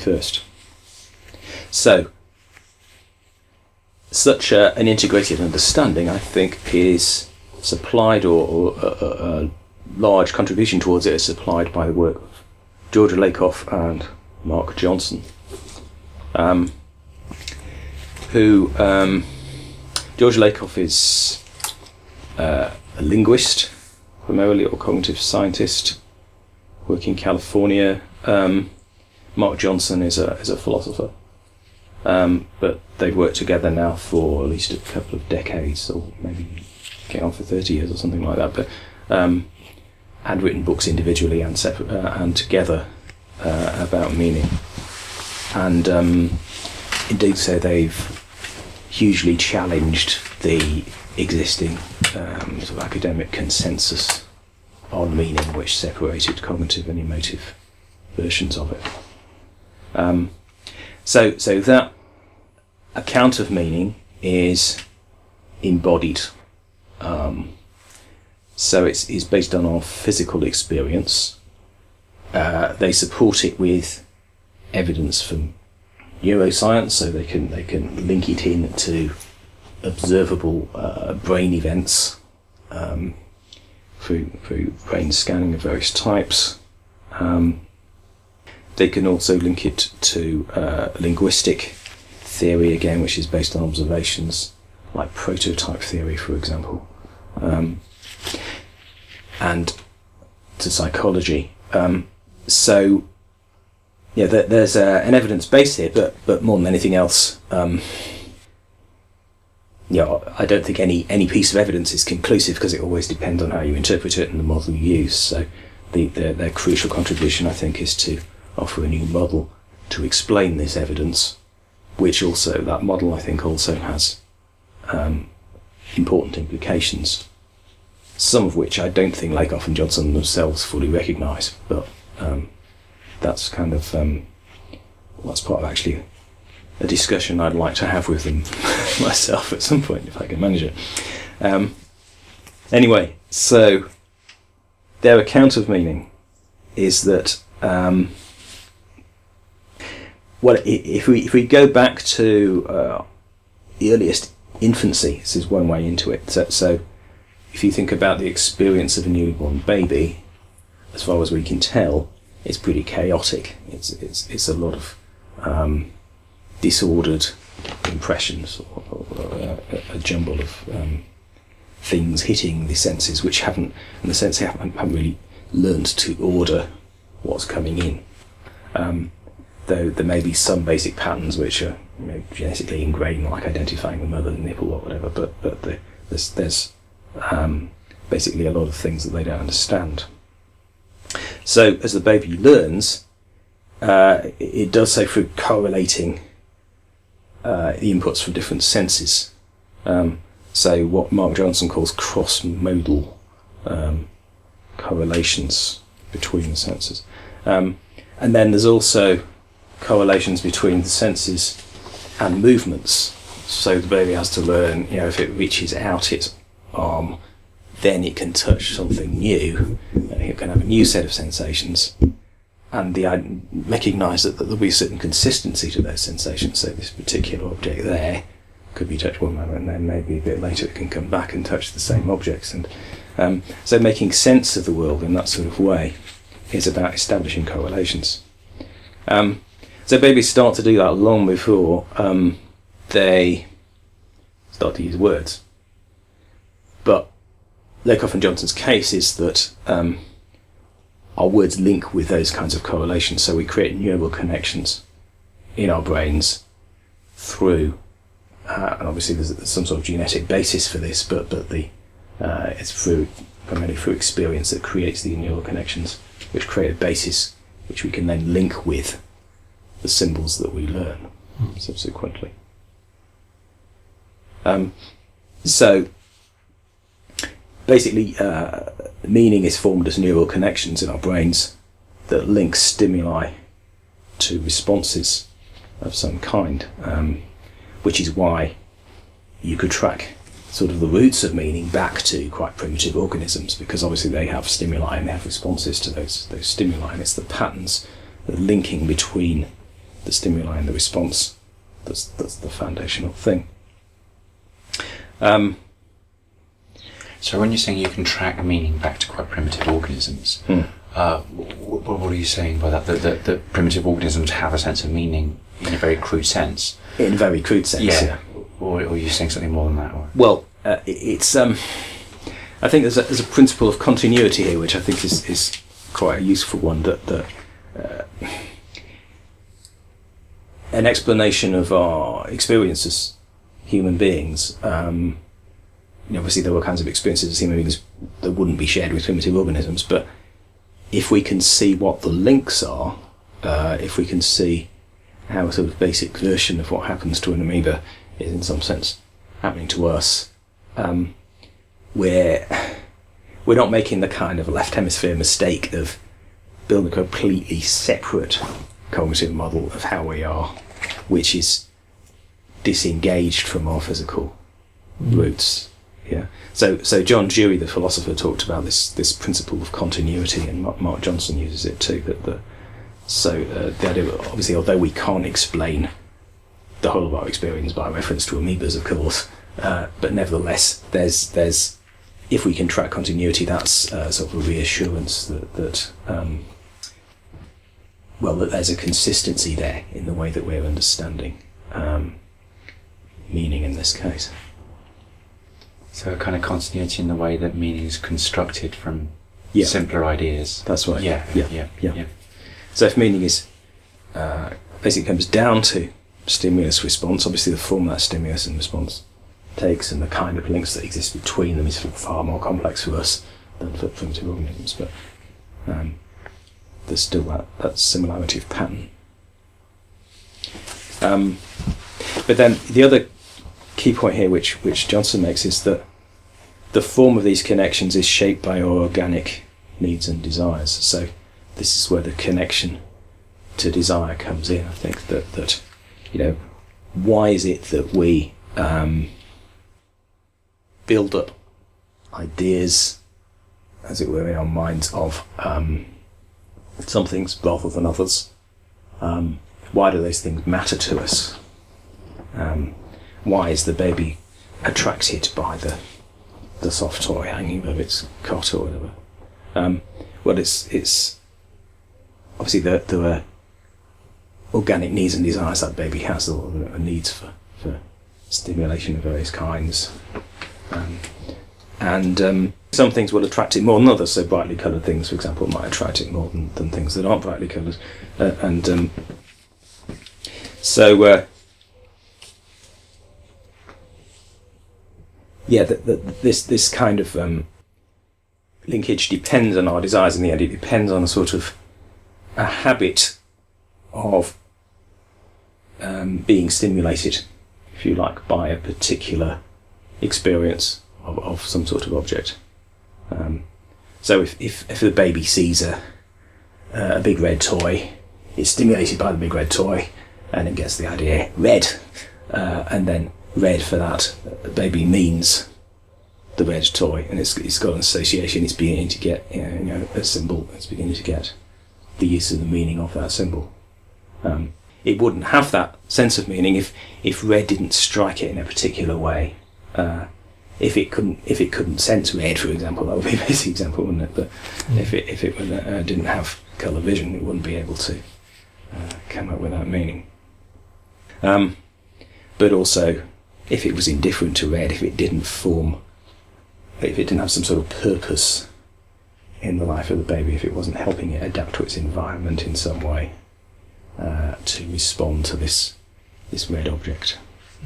first. So, such an integrated understanding, I think, is supplied, or a large contribution towards it is supplied by the work of Georgia Lakoff and Mark Johnson, who Georgia Lakoff is a linguist, primarily, or cognitive scientist, working in California. Mark Johnson is a philosopher, but they've worked together now for at least a couple of decades, or maybe getting on for 30 years or something like that. But and written books individually and separate, and together about meaning. And indeed, so they've hugely challenged the existing sort of academic consensus on meaning, which separated cognitive and emotive versions of it. So that account of meaning is embodied. So it's based on our physical experience. They support it with evidence from neuroscience, so they can link it in to observable brain events through brain scanning of various types. They can also link it to linguistic theory, again, which is based on observations, like prototype theory, for example, and to psychology. So, yeah, there's an evidence base here, but more than anything else, I don't think any piece of evidence is conclusive, because it always depends on how you interpret it and the model you use. So their crucial contribution, I think, is to offer a new model to explain this evidence, which also, that model, I think, also has important implications, some of which I don't think Lakoff and Johnson themselves fully recognise, but that's kind of that's part of actually a discussion I'd like to have with them myself at some point, if I can manage it. Anyway, so their account of meaning is that if we go back to the earliest infancy, this is one way into it. So if you think about the experience of a newly-born baby, as far as we can tell, it's pretty chaotic. It's a lot of disordered impressions, or a jumble of things hitting the senses, which haven't really learned to order what's coming in. Though there may be some basic patterns which are genetically ingrained, like identifying the mother, the nipple, or whatever. But there's basically a lot of things that they don't understand. So as the baby learns, it does so through correlating the inputs from different senses. So what Mark Johnson calls cross-modal correlations between the senses. And then there's also correlations between the senses and movements. So the baby has to learn, if it reaches out its arm, then it can touch something new, and it can have a new set of sensations, and recognise that there'll be a certain consistency to those sensations. So this particular object there could be touched one moment, and then maybe a bit later it can come back and touch the same objects. And so making sense of the world in that sort of way is about establishing correlations. So babies start to do that long before they start to use words. But Lakoff and Johnson's case is that our words link with those kinds of correlations, so we create neural connections in our brains through, and obviously there's some sort of genetic basis for this, but it's primarily through experience that creates the neural connections, which create a basis which we can then link with the symbols that we learn subsequently. So basically, meaning is formed as neural connections in our brains that link stimuli to responses of some kind, which is why you could track sort of the roots of meaning back to quite primitive organisms, because obviously they have stimuli and they have responses to those stimuli, and it's the patterns, the linking between the stimuli and the response. That's the foundational thing. So when you're saying you can track meaning back to quite primitive organisms, what are you saying by that? That primitive organisms have a sense of meaning in a very crude sense? In a very crude sense, yeah. Or are you saying something more than that? Or? Well, it's I think there's a principle of continuity here, which I think is quite a useful one. That an explanation of our experience as human beings. Obviously, there were kinds of experiences as human beings that wouldn't be shared with primitive organisms. But if we can see what the links are, if we can see how a sort of basic version of what happens to an amoeba is in some sense happening to us, we're not making the kind of left hemisphere mistake of building a completely separate cognitive model of how we are, which is disengaged from our physical roots. Yeah. So John Dewey, the philosopher, talked about this principle of continuity, and Mark Johnson uses it too. The idea, obviously, although we can't explain the whole of our experience by reference to amoebas, of course, but nevertheless, there's if we can track continuity, that's sort of a reassurance that there's a consistency there in the way that we're understanding meaning in this case. So a kind of continuity in the way that meaning is constructed from simpler ideas. That's right. Yeah. So if meaning is basically comes down to stimulus response, obviously the form that stimulus and response takes and the kind of links that exist between them is far more complex for us than for primitive organisms, but there's still that similarity of pattern. But then the other key point here, which Johnson makes, is that the form of these connections is shaped by our organic needs and desires. So this is where the connection to desire comes in. I think that why is it that we build up ideas, as it were, in our minds of some things rather than others? Why do those things matter to us? Why is the baby attracted by the soft toy hanging above its cot or whatever? Well, it's obviously there are organic needs and desires that baby has, or needs for stimulation of various kinds. Some things will attract it more than others. So brightly coloured things, for example, might attract it more than things that aren't brightly coloured. This kind of linkage depends on our desires in the end. It depends on a sort of a habit of being stimulated, if you like, by a particular experience of some sort of object. So if the baby sees a big red toy, it's stimulated by the big red toy, and it gets the idea red, and then red for that baby means the red toy, and it's got an association. It's beginning to get a symbol. It's beginning to get the use of the meaning of that symbol. It wouldn't have that sense of meaning if red didn't strike it in a particular way. If it couldn't sense red, for example, that would be a basic example, wouldn't it? But if it didn't have colour vision, it wouldn't be able to come up with that meaning. But also, if it was indifferent to red, if it didn't have some sort of purpose in the life of the baby, if it wasn't helping it adapt to its environment in some way to respond to this red object.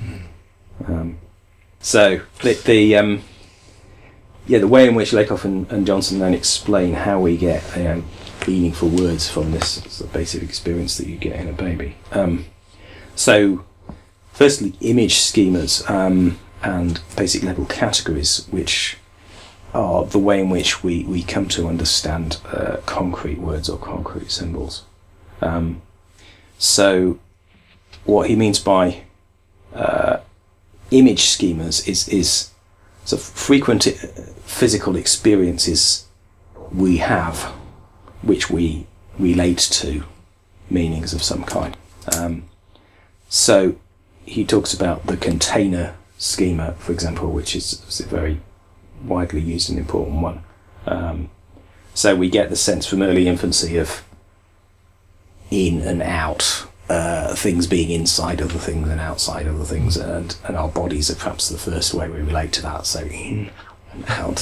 So the way in which Lakoff and Johnson then explain how we get meaningful words from this sort of basic experience that you get in a baby. So firstly, image schemas and basic level categories, which are the way in which we come to understand concrete words or concrete symbols. So what he means by image schemas is sort of frequent physical experiences we have which we relate to meanings of some kind. So he talks about the container schema, for example, which is a very widely used and important one. So we get the sense from early infancy of in and out, things being inside other things and outside other things, and our bodies are perhaps the first way we relate to that. So in and out,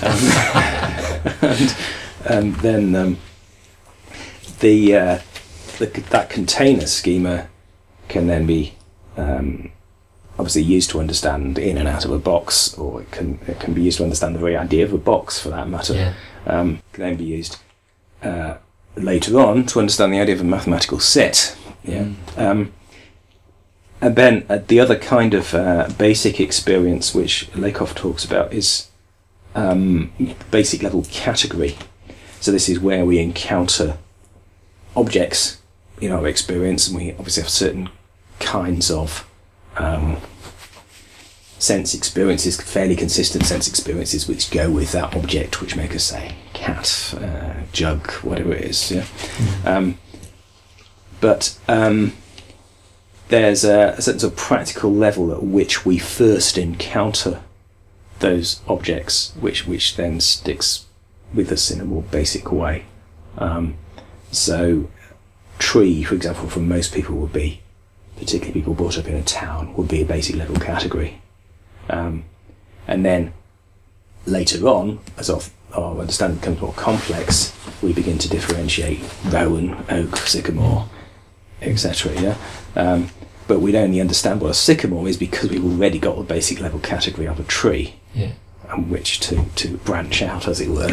and then that container schema can then be obviously used to understand in and out of a box, or it can be used to understand the very idea of a box, for that matter. Yeah. Can then be used later on to understand the idea of a mathematical set. Yeah. And then the other kind of basic experience which Lakoff talks about is basic level category. So this is where we encounter objects in our experience, and we obviously have certain kinds of sense experiences, fairly consistent sense experiences, which go with that object, which make us say cat, jug, whatever it is. Yeah. But there's a sense of practical level at which we first encounter those objects, which then sticks with us in a more basic way. So tree, for example, from most people would be, particularly people brought up in a town, would be a basic level category. And then later on, as our understanding becomes more complex, we begin to differentiate rowan, oak, sycamore, etc. Yeah, but we'd only understand what a sycamore is because we've already got the basic level category of a tree, on which to branch out, as it were.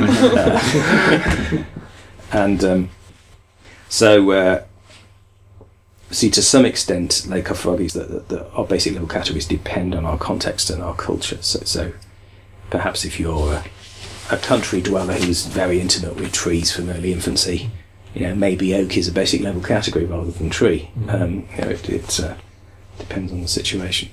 So see, to some extent, Lakoff argues that our basic level categories depend on our context and our culture. So perhaps if you're a country dweller who's very intimate with trees from early infancy, maybe oak is a basic level category rather than tree. It depends on the situation.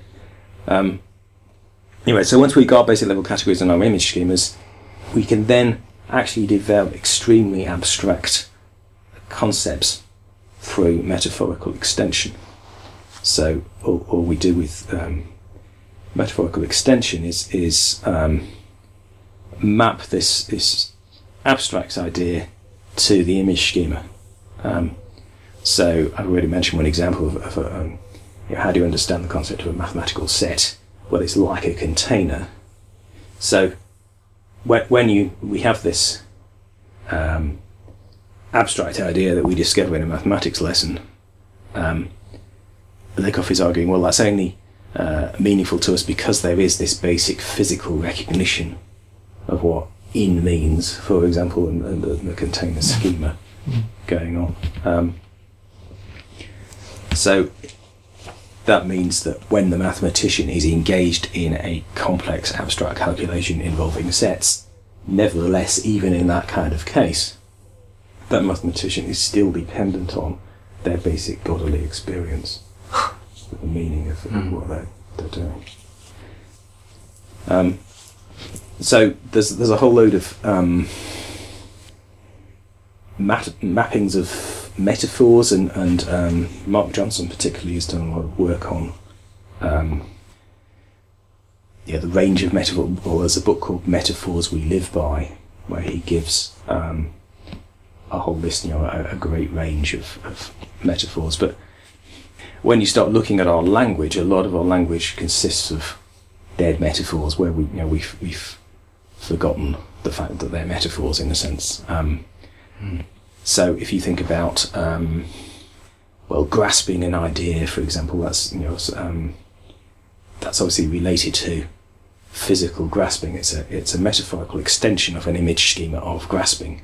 Anyway, so once we've got basic level categories and our image schemas, we can then actually develop extremely abstract concepts through metaphorical extension. So all we do with metaphorical extension is map this abstract idea to the image schema. So I've already mentioned one example of how do you understand the concept of a mathematical set? Well, it's like a container. So when we have this abstract idea that we discover in a mathematics lesson, Lakoff is arguing, well, that's only meaningful to us because there is this basic physical recognition of what in means, for example, and the container schema going on. So that means that when the mathematician is engaged in a complex abstract calculation involving sets, nevertheless, even in that kind of case, that mathematician is still dependent on their basic godly experience with the meaning of what they're doing. So there's a whole load of mappings of metaphors, and Mark Johnson particularly has done a lot of work on the range of metaphors. Well, there's a book called Metaphors We Live By, where he gives a whole list, a great range of metaphors. But when you start looking at our language, a lot of our language consists of dead metaphors, where we've forgotten the fact that they're metaphors in a sense. So if you think about grasping an idea, for example, that's obviously related to physical grasping. It's a metaphorical extension of an image schema of grasping.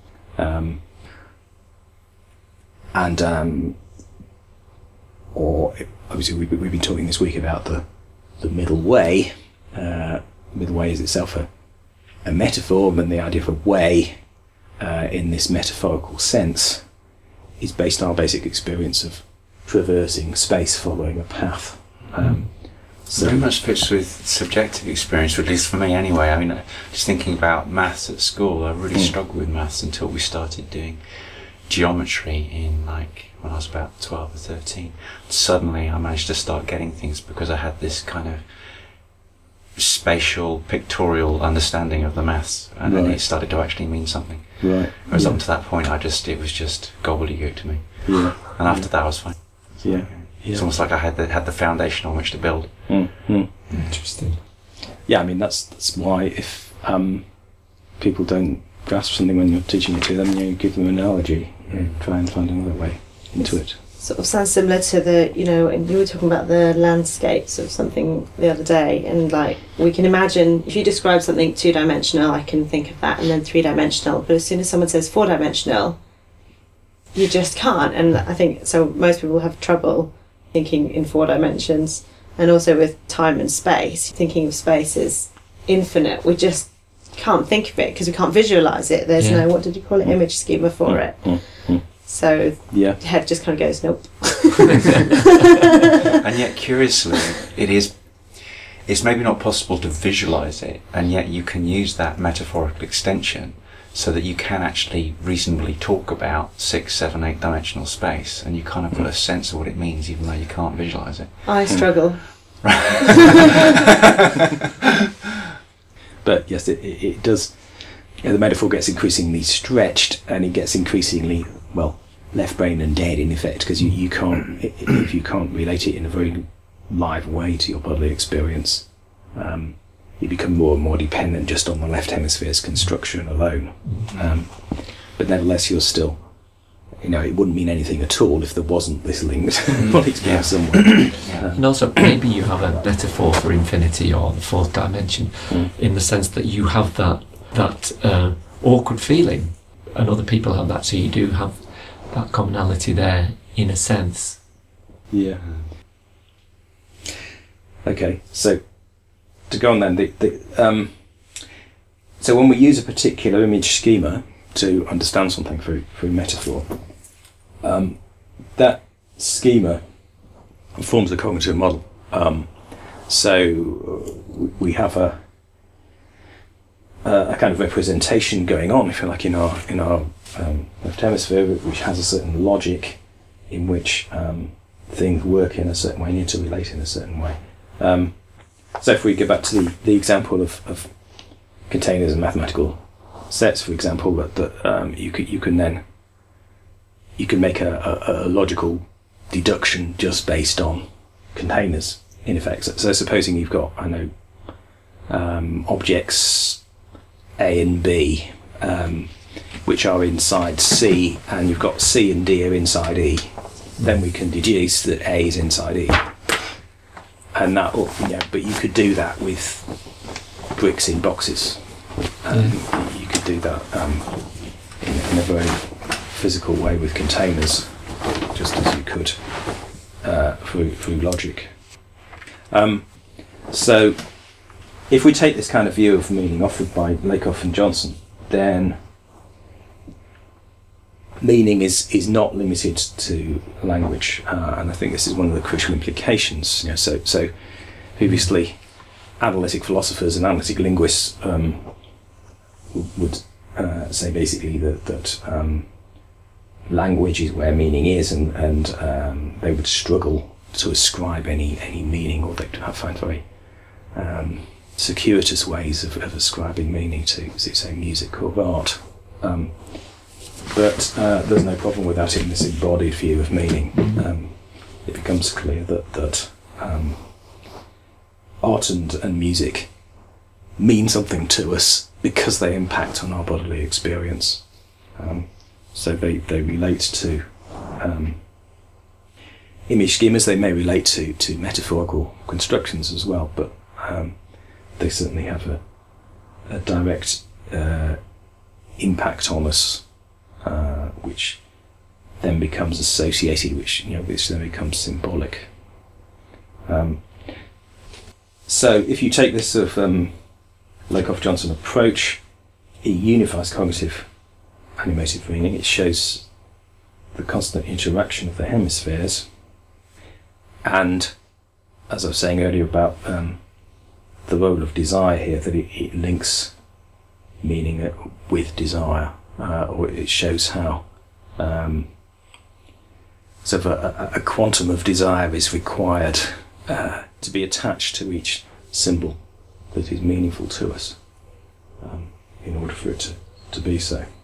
Or obviously we've been talking this week about the middle way. Middle way is itself a metaphor, and the idea of a way in this metaphorical sense is based on our basic experience of traversing space following a path. So very much fits with subjective experience, or at least for me anyway. I mean, just thinking about maths at school, I really struggled with maths until we started doing geometry in like when I was about 12 or 13. Suddenly I managed to start getting things because I had this kind of spatial, pictorial understanding of the maths, and then it started to actually mean something. Right. Whereas up to that point, it was just gobbledygook to me. Yeah. And after that, I was fine. Yeah. It's almost like I had the foundation on which to build. Interesting. Yeah, I mean that's why if people don't grasp something when you're teaching it to them, you give them an analogy. Try and find another way into it. Sort of sounds similar to the, and you were talking about the landscapes of something the other day, and like we can imagine if you describe something 2-dimensional, I can think of that, and then 3-dimensional. But as soon as someone says 4-dimensional, you just can't. And I think so. Most people have trouble thinking in 4 dimensions, and also with time and space. Thinking of space as infinite, we just can't think of it because we can't visualize it. There's no, what did you call it, image schema for it. So your head just kind of goes, nope. And yet, curiously, it's maybe not possible to visualize it, and yet you can use that metaphorical extension so that you can actually reasonably talk about 6, 7, 8 dimensional space, and you kind of got a sense of what it means even though you can't visualize it. I struggle. But yes, it does. The metaphor gets increasingly stretched, and it gets increasingly, left brain and dead in effect, because you can't, if you can't relate it in a very live way to your bodily experience, you become more and more dependent just on the left hemisphere's construction alone. But nevertheless, you're still, it wouldn't mean anything at all if there wasn't this linked bodily experience somewhere. And also, maybe you have a metaphor for infinity or the 4th dimension, in the sense that you have that awkward feeling, and other people have that, so you do have that commonality there in a sense. Yeah. Okay, so to go on then, so when we use a particular image schema to understand something through metaphor, that schema forms a cognitive model. So we have a kind of representation going on, if you like, in our left hemisphere, which has a certain logic in which things work in a certain way and interrelate in a certain way. So if we go back to the example of containers and mathematical sets, for example, that you can make a logical deduction just based on containers, in effect. So supposing you've got, objects A and B, which are inside C, and you've got C and D are inside E, then we can deduce that A is inside E. And that, but you could do that with bricks in boxes. You could do that in a very physical way with containers, just as you could through logic. So if we take this kind of view of meaning offered by Lakoff and Johnson, then meaning is not limited to language, and I think this is one of the crucial implications. So previously, analytic philosophers and analytic linguists would say basically that language is where meaning is, and they would struggle to ascribe any meaning, or they'd find very circuitous ways of ascribing meaning to, say, music or art. But there's no problem with that in this embodied view of meaning. It becomes clear that art and music mean something to us because they impact on our bodily experience. So they relate to image schemas, they may relate to metaphorical constructions as well, but they certainly have a direct impact on us, which then becomes associated, which then becomes symbolic. So if you take this sort of Lakoff-Johnson approach, it unifies cognitive and emotive meaning. It shows the constant interaction of the hemispheres, and as I was saying earlier about the role of desire here, that it links meaning with desire, or it shows how So a quantum of desire is required to be attached to each symbol that is meaningful to us in order for it to be so.